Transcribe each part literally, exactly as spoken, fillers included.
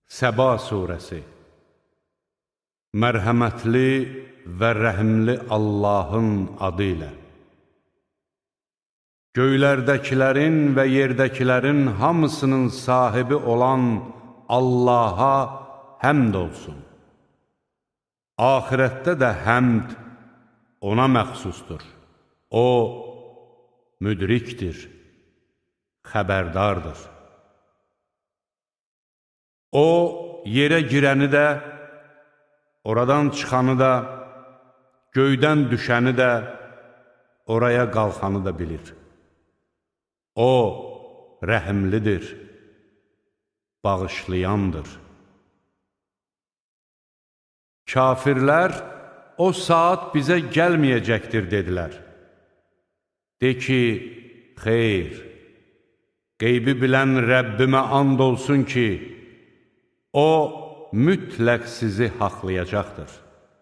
Səba surəsi. Mərhəmətli və rəhimli Allahın adı ilə. Göylərdəkilərin və yerdəkilərin hamısının sahibi olan Allaha həmd olsun. Ahirətdə də həmd ona məxsusdur. O, müdrikdir, xəbərdardır. O, yerə girəni də, oradan çıxanı da, göydən düşəni də, oraya qalxanı da bilir. O, rəhimlidir, bağışlayandır. Kafirlər, o saat bizə gəlməyəcəkdir, dedilər. De ki, xeyr, qeybi bilən Rəbbimə and olsun ki, O, mütləq sizi haqlayacaqdır.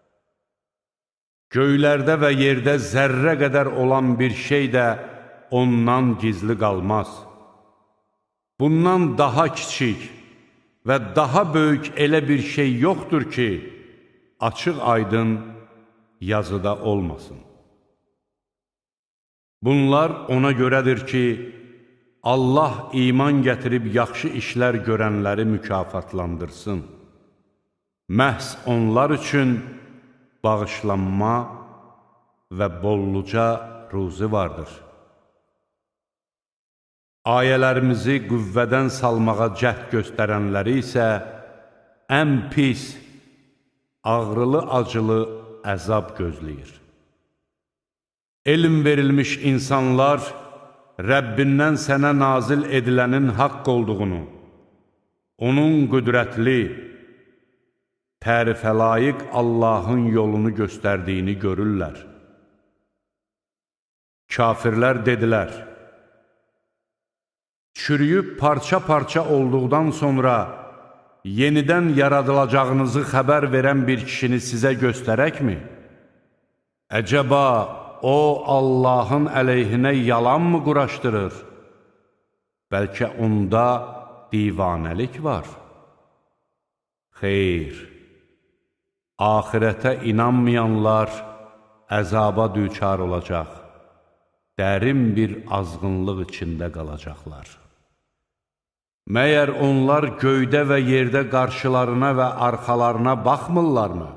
Göylərdə və yerdə zərrə qədər olan bir şey də ondan gizli qalmaz. Bundan daha kiçik və daha böyük elə bir şey yoxdur ki, açıq aydın yazıda olmasın. Bunlar ona görədir ki, Allah iman gətirib yaxşı işlər görənləri mükafatlandırsın. Məhz onlar üçün bağışlanma və bolluca ruzi vardır. Ayələrimizi qüvvədən salmağa cəhd göstərənləri isə ən pis, ağrılı-acılı əzab gözləyir. Elm verilmiş insanlar, Rəbbindən sənə nazil edilənin haqq olduğunu, onun qüdrətli, tərifə layiq Allahın yolunu göstərdiyini görürlər. Kafirlər dedilər, çürüyüb parça-parça olduqdan sonra yenidən yaradılacağınızı xəbər verən bir kişini sizə göstərəkmi? Əcəba, O, Allahın əleyhinə yalanmı quraşdırır? Bəlkə onda divanəlik var. Xeyr, ahirətə inanmayanlar əzaba düçar olacaq, dərin bir azğınlıq içində qalacaqlar. Məyər onlar göydə və yerdə qarşılarına və arxalarına baxmırlarmı?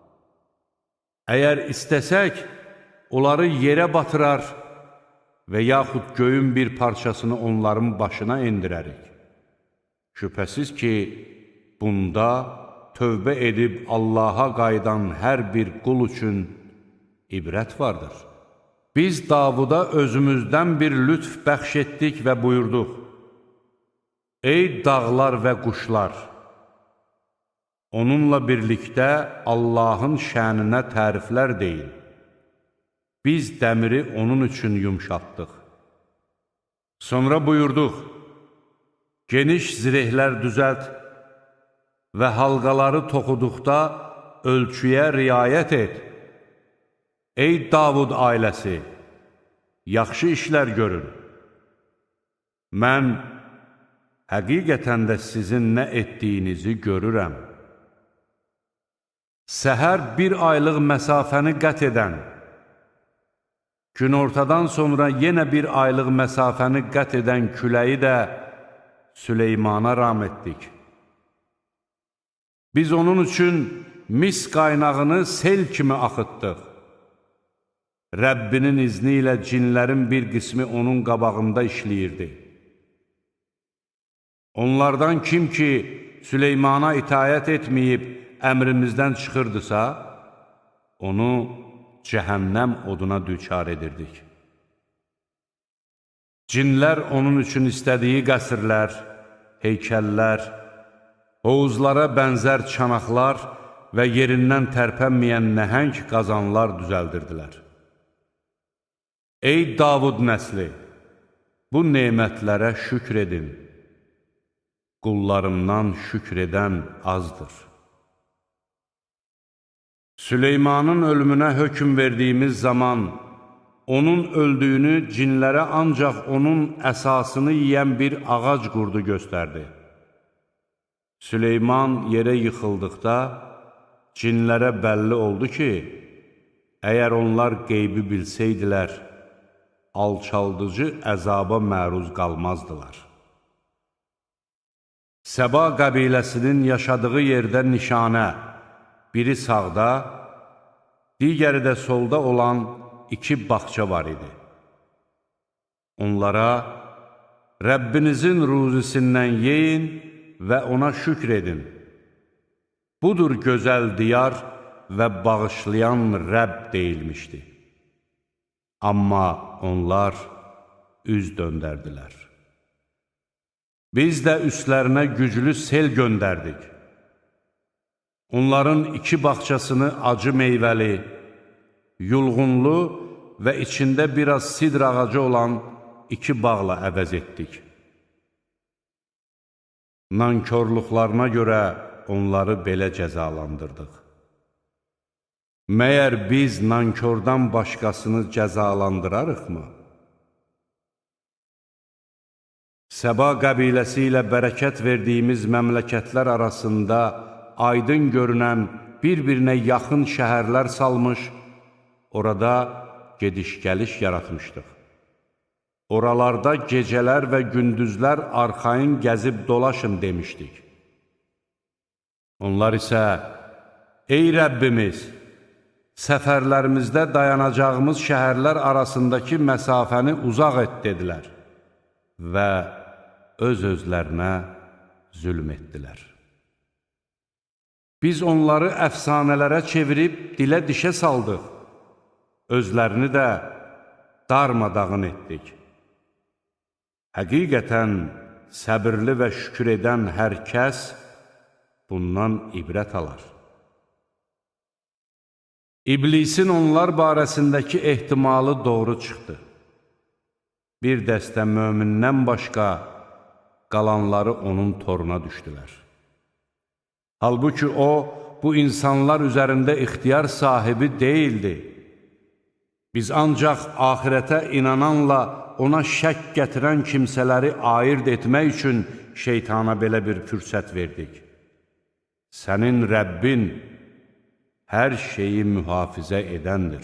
Əgər istəsək, onları yerə batırar və yaxud göyün bir parçasını onların başına endirərik. Şübhəsiz ki, bunda tövbə edib Allaha qayıdan hər bir qul üçün ibrət vardır. Biz Davuda özümüzdən bir lütf bəxş etdik və buyurduq. Ey dağlar və quşlar! Onunla birlikdə Allahın şəninə təriflər deyin. Biz dəmiri onun üçün yumşaltdıq. Sonra buyurduq, geniş zirehlər düzəlt və halqaları toxuduqda ölçüyə riayət et. Ey Davud ailəsi, yaxşı işlər görün. Mən həqiqətən də sizin nə etdiyinizi görürəm. Səhər bir aylıq məsafəni qət edən, günortadan sonra yenə bir aylıq məsafəni qət edən küləyi də Süleymana ram etdik. Biz onun üçün mis qaynağını sel kimi axıtdıq. Rəbbinin izni ilə cinlərin bir qismi onun qabağında işləyirdi. Onlardan kim ki Süleymana itayət etməyib əmrimizdən çıxırdısa, onu cəhənnəm oduna düçar edirdik. Cinlər onun üçün istədiyi qəsrlər, heykəllər, hovuzlara bənzər çanaqlar və yerindən tərpənməyən nəhəng qazanlar düzəldirdilər. Ey Davud nəsli, bu nemətlərə şükr edin. Qullarımdan şükr edən azdır. Süleymanın ölümünə hökm verdiyimiz zaman, onun öldüyünü cinlərə ancaq onun əsasını yiyən bir ağac qurdu göstərdi. Süleyman yerə yıxıldıqda, cinlərə bəlli oldu ki, əgər onlar qeybi bilsəydilər, alçaldıcı əzaba məruz qalmazdılar. Səba qəbiləsinin yaşadığı yerdə nişanə, biri sağda, digəri də solda olan iki bağça var idi. Onlara, Rəbbinizin ruzisindən yeyin və ona şükr edin. Budur gözəl diyar və bağışlayan Rəbb deyilmişdi. Amma onlar üz döndərdilər. Biz də üstlərinə güclü sel göndərdik. Onların iki bağçasını acı meyvəli, yulğunlu və içində biraz sidr ağacı olan iki bağla əvəz etdik. Nankörlüklarına görə onları belə cəzalandırdıq. Məyər biz nankördən başqasını cəzalandırarıqmı? Səba qəbiləsi ilə bərəkət verdiyimiz məmləkətlər arasında aydın görünən bir-birinə yaxın şəhərlər salmış, orada gediş-gəliş yaratmışdıq. Oralarda gecələr və gündüzlər arxayın gəzib dolaşın demişdik. Onlar isə, ey Rəbbimiz, səfərlərimizdə dayanacağımız şəhərlər arasındakı məsafəni uzaq et, dedilər və öz-özlərinə zülm etdilər. Biz onları əfsanələrə çevirib dilə dişə saldıq, özlərini də darmadağın etdik. Həqiqətən səbirli və şükür edən hər kəs bundan ibrət alar. İblisin onlar barəsindəki ehtimalı doğru çıxdı. Bir dəstə mömindən başqa qalanları onun toruna düşdülər. Halbuki o, bu insanlar üzərində ixtiyar sahibi deyildi. Biz ancaq axirətə inananla ona şək gətirən kimsələri ayırt etmək üçün şeytana belə bir fürsət verdik. Sənin Rəbbin hər şeyi mühafizə edəndir.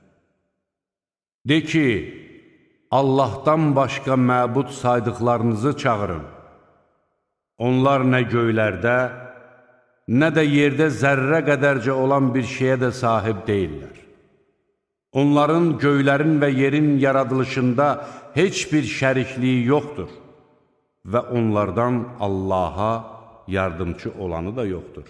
De ki, Allahdan başqa məbud saydıqlarınızı çağırın. Onlar nə göylərdə, nə də yerdə zərrə qədərcə olan bir şeyə də sahib deyirlər. Onların göylərin və yerin yaradılışında heç bir şərikliyi yoxdur və onlardan Allaha yardımcı olanı da yoxdur.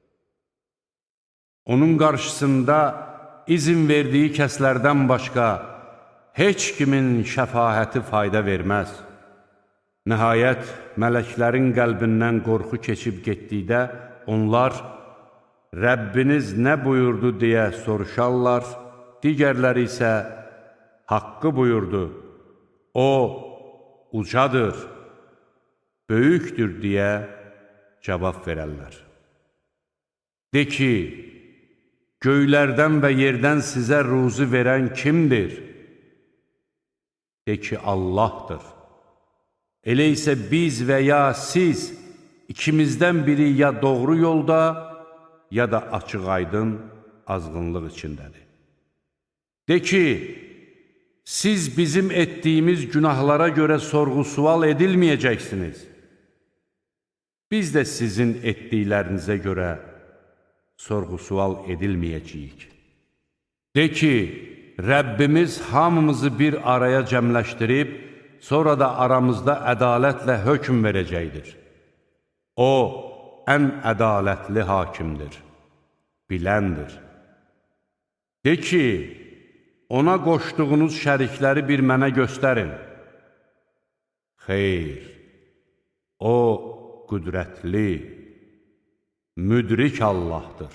Onun qarşısında izin verdiyi kəslərdən başqa heç kimin şəfahəti fayda verməz. Nəhayət, mələklərin qəlbindən qorxu keçib getdikdə onlar, Rəbbiniz nə buyurdu deyə soruşarlar, digərləri isə haqqı buyurdu, o ucadır, böyükdür deyə cavab verərlər. De ki, göylərdən və yerdən sizə ruzi verən kimdir? De ki, Allahdır. Elə isə biz və ya siz, ikimizdən biri ya doğru yolda, ya da açıq-aydın azğınlıq içindədir. De ki, siz bizim etdiyimiz günahlara görə sorğu-sual edilməyəcəksiniz. Biz də sizin etdiklərinizə görə sorğu-sual edilməyəcəyik. De ki, Rəbbimiz hamımızı bir araya cəmləşdirib, sonra da aramızda ədalətlə hökm verəcəkdir. O, ən ədalətli hakimdir, biləndir. De ki, ona qoşduğunuz şərikləri bir mənə göstərin. Xeyr, o qüdrətli, müdrik Allahdır.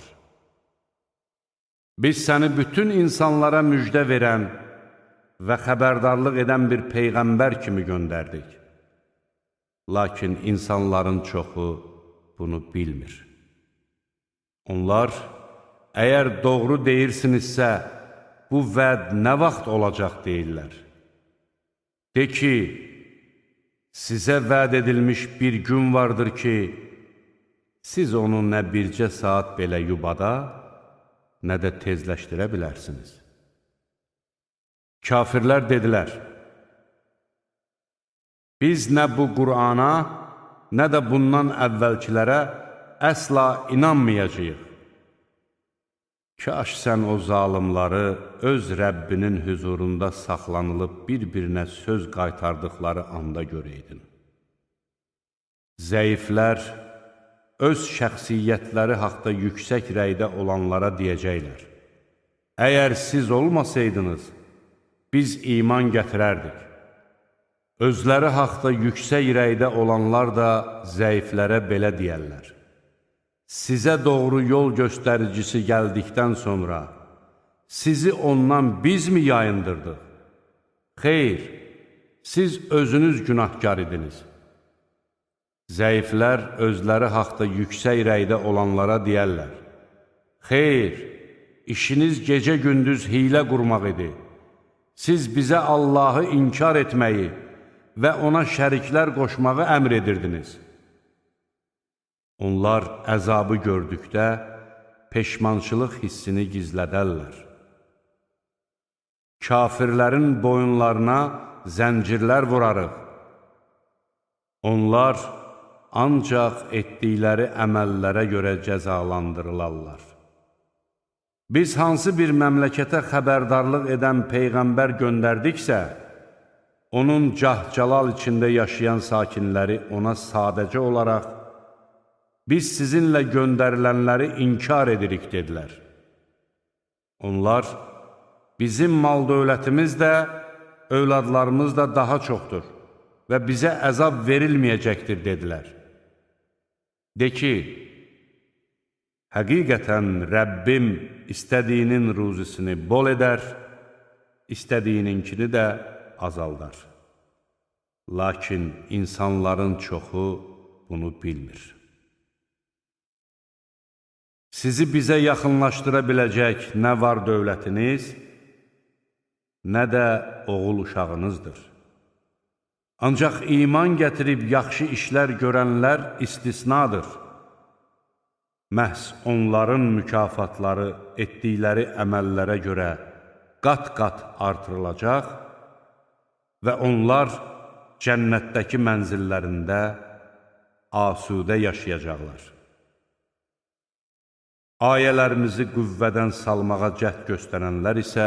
Biz səni bütün insanlara müjdə verən və xəbərdarlıq edən bir peyğəmbər kimi göndərdik. Lakin insanların çoxu bunu bilmir. Onlar, əgər doğru deyirsinizsə, bu vəd nə vaxt olacaq deyirlər. De ki, sizə vəd edilmiş bir gün vardır ki, siz onu nə bircə saat belə yubada, nə də tezləşdirə bilərsiniz. Kafirlər dedilər, biz nə bu Qur'ana, nə də bundan əvvəlkilərə əsla inanmayacağıq. Kaş sən o zalimları öz Rəbbinin huzurunda saxlanılıb bir-birinə söz qaytardıqları anda görəydin. Zəiflər öz şəxsiyyətləri haqda yüksək rəydə olanlara deyəcəklər, əgər siz olmasaydınız, biz iman gətirərdik. Özləri haqda yüksək rəydə olanlar da zəiflərə belə deyərlər. Sizə doğru yol göstəricisi gəldikdən sonra sizi ondan biz mi yayındırdıq? Xeyr, siz özünüz günahkar idiniz. Zəiflər özləri haqda yüksək rəydə olanlara deyərlər, xeyr, işiniz gecə-gündüz hiylə qurmaq idi. Siz bizə Allahı inkar etməyi və ona şəriklər qoşmağı əmr edirdiniz. Onlar əzabı gördükdə peşmançılıq hissini gizlədərlər. Kafirlərin boyunlarına zəncirlər vurarıq. Onlar ancaq etdikləri əməllərə görə cəzalandırılarlar. Biz hansı bir məmləkətə xəbərdarlıq edən Peyğəmbər göndərdiksə, onun cah-calal içində yaşayan sakinləri ona sadəcə olaraq, biz sizinlə göndərilənləri inkar edirik, dedilər. Onlar, bizim mal-dövlətimiz də, övladlarımız da daha çoxdur və bizə əzab verilməyəcəkdir, dedilər. De ki, həqiqətən Rəbbim istədiyinin ruzisini bol edər, istədiyininkini də azaldar. Lakin insanların çoxu bunu bilmir. Sizi bizə yaxınlaşdıra biləcək nə var dövlətiniz, nə də oğul uşağınızdır. Ancaq iman gətirib yaxşı işlər görənlər istisnadır. Məhz onların mükafatları etdikləri əməllərə görə qat-qat artırılacaq və onlar cənnətdəki mənzillərində asudə yaşayacaqlar. Ayələrimizi qüvvədən salmağa cəhd göstərənlər isə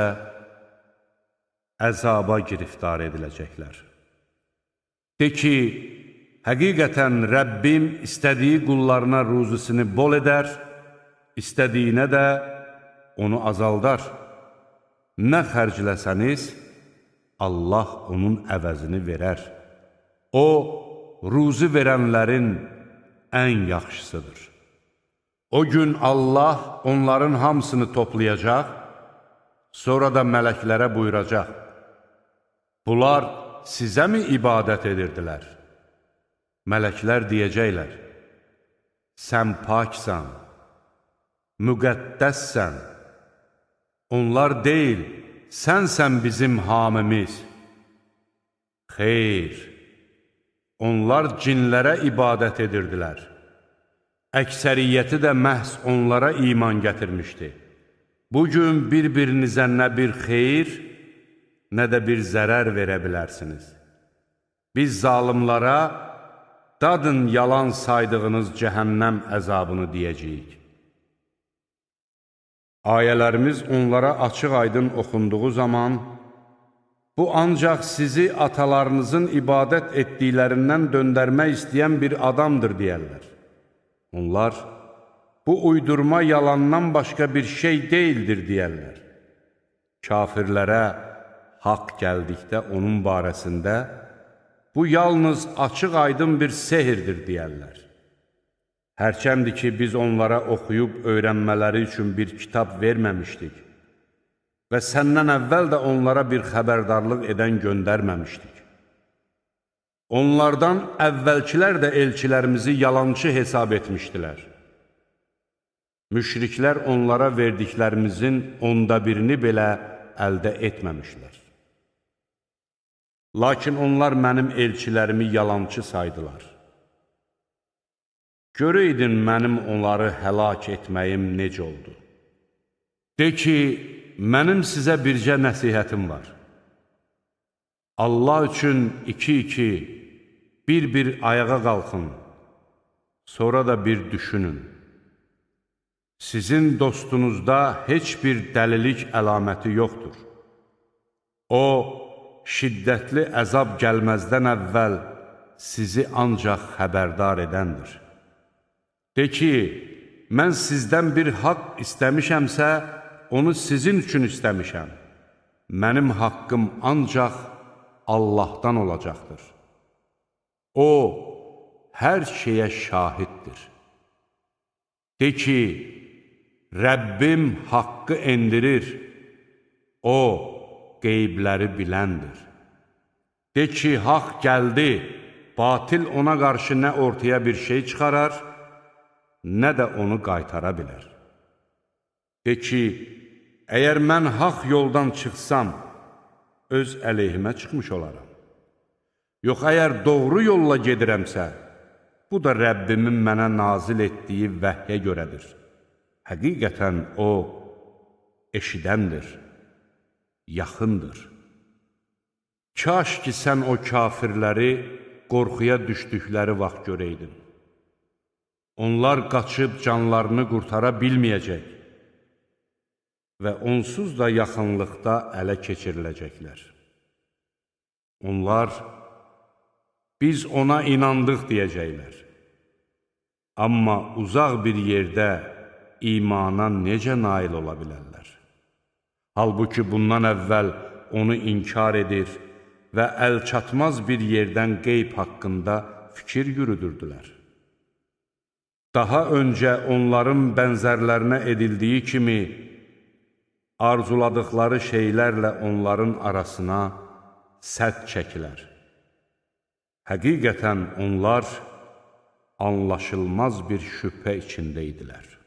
əzaba giriftar ediləcəklər. De ki, həqiqətən Rəbbim istədiyi qullarına ruzisini bol edər, istədiyinə də onu azaldar. Nə xərcləsəniz, Allah onun əvəzini verər. O, ruzi verənlərin ən yaxşısıdır. O gün Allah onların hamısını toplayacaq, sonra da mələklərə buyuracaq. Bunlar sizə mi ibadət edirdilər? Mələklər deyəcəklər, sən paksan, müqəddəssən. Onlar deyil, sənsən bizim hamimiz. Xeyr, onlar cinlərə ibadət edirdilər. Əksəriyyəti də məhz onlara iman gətirmişdi. Bugün bir-birinizə nə bir xeyir, nə də bir zərər verə bilərsiniz. Biz zalimlara, dadın yalan saydığınız cəhənnəm əzabını deyəcəyik. Ayələrimiz onlara açıq-aydın oxunduğu zaman, bu ancaq sizi atalarınızın ibadət etdiklərindən döndərmək istəyən bir adamdır, deyərlər. Onlar, bu uydurma yalandan başqa bir şey deyildir, deyərlər. Kafirlərə haqq gəldikdə onun barəsində, bu yalnız açıq-aydın bir sehirdir, deyərlər. Hərçəndir ki, biz onlara oxuyub öyrənmələri üçün bir kitab verməmişdik və səndən əvvəl də onlara bir xəbərdarlıq edən göndərməmişdik. Onlardan əvvəlkilər də elçilərimizi yalançı hesab etmişdilər. Müşriklər onlara verdiklərimizin onda birini belə əldə etməmişlər. Lakin onlar mənim elçilərimi yalançı saydılar. görəydin mənim onları həlak etməyim necə oldu. De ki, mənim sizə bircə nəsihətim var. Allah üçün iki-iki, bir-bir ayağa qalxın, sonra da bir düşünün. Sizin dostunuzda heç bir dəlilik əlaməti yoxdur. O, şiddətli əzab gəlməzdən əvvəl sizi ancaq xəbərdar edəndir. De ki, mən sizdən bir haqq istəmişəmsə, onu sizin üçün istəmişəm. Mənim haqqım ancaq Allahdan olacaqdır. O, hər şeyə şahiddir. De ki, Rəbbim haqqı endirir, O, qeybləri biləndir. De ki, haqq gəldi, batil ona qarşı nə ortaya bir şey çıxarar, nə də onu qaytara bilər. De ki, əgər mən haqq yoldan çıxsam, öz əleyhimə çıxmış olaram. Yox, əgər doğru yolla gedirəmsə, bu da Rəbbimin mənə nazil etdiyi vəhyə görədir. Həqiqətən O, eşidəndir, yaxındır. Kaş ki, sən o kafirləri qorxuya düşdükləri vaxt görəydin. Onlar qaçıb canlarını qurtara bilməyəcək və onsuz da yaxınlıqda ələ keçiriləcəklər. Onlar, biz ona inandıq deyəcəklər. Amma uzaq bir yerdə imana necə nail ola bilərlər? Halbuki bundan əvvəl onu inkar edir və əlçatmaz bir yerdən qeyb haqqında fikir yürüdürdülər. Daha öncə onların bənzərlərinə edildiyi kimi, arzuladıqları şeylərlə onların arasına sədd çəkilər. Həqiqətən onlar anlaşılmaz bir şübhə içində idilər.